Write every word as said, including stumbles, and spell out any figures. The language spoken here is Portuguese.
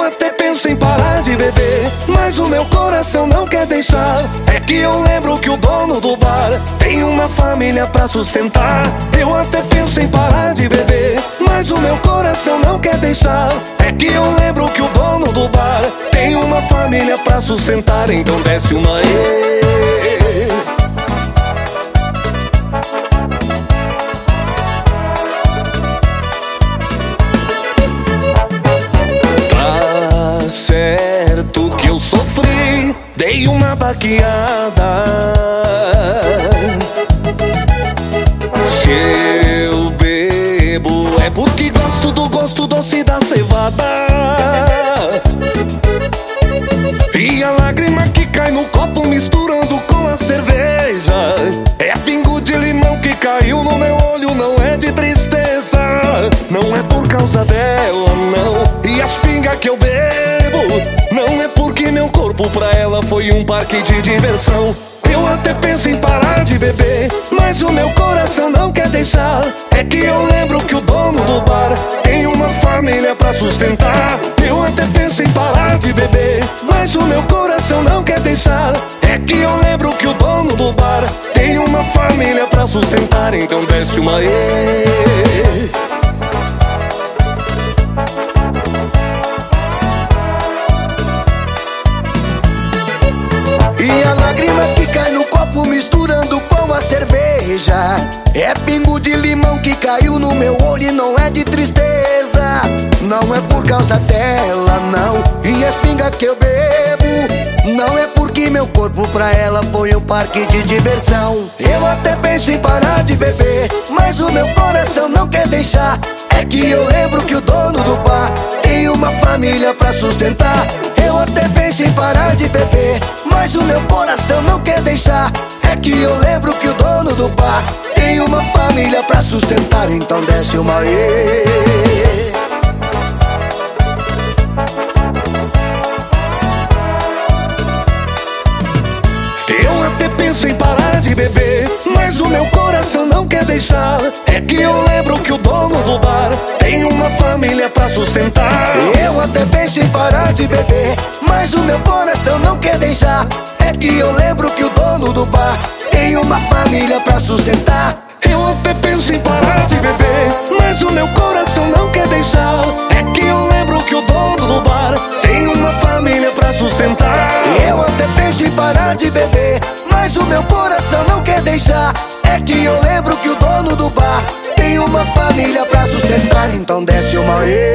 até penso em parar de beber, mas o meu coração não quer deixar. É que eu lembro que o dono do bar tem uma família pra sustentar. Eu até penso em parar de beber, mas o meu coração não quer deixar. É que eu lembro que o dono do bar tem uma família pra sustentar. Então desce uma e certo que eu sofri, dei uma baqueada. Se eu bebo é porque gosto do gosto doce da cevada. E a lágrima que cai no copo misturando com a cerveja é pingo de limão que caiu no meu olho, não é de tristeza. Não é por causa dela, não. E as pingas que eu bebo não é porque meu corpo pra ela foi um parque de diversão. Eu até penso em parar de beber, mas o meu coração não quer deixar. É que eu lembro que o dono do bar tem uma família pra sustentar. Eu até penso em parar de beber, mas o meu coração não quer deixar. É que eu lembro que o dono do bar tem uma família pra sustentar. Então desce uma e E a lágrima que cai no copo misturando com a cerveja é pingo de limão que caiu no meu olho e não é de tristeza. Não é por causa dela, não. E as pingas que eu bebo não é porque meu corpo pra ela foi um parque de diversão. Eu até penso em parar de beber, mas o meu coração não quer deixar. É que eu lembro que o dono do bar tem uma família pra sustentar. Eu até penso em parar de beber, mas o meu coração não quer deixar. É que eu lembro que o dono do bar tem uma família pra sustentar. Então desce uma e eu até penso em parar de beber, mas o meu coração não quer deixar. É que eu lembro que o dono do bar tem uma família pra sustentar. Eu até penso em parar de beber, mas o meu coração não quer deixar. É que eu lembro que o dono do bar tem uma família pra sustentar. Eu até penso em parar de beber, mas o meu coração não quer deixar. É que eu lembro que o dono do bar tem uma família pra sustentar. Eu até penso em parar de beber, mas o meu coração não quer deixar. É que eu lembro que o dono do bar tem uma família pra sustentar. Então desce uma e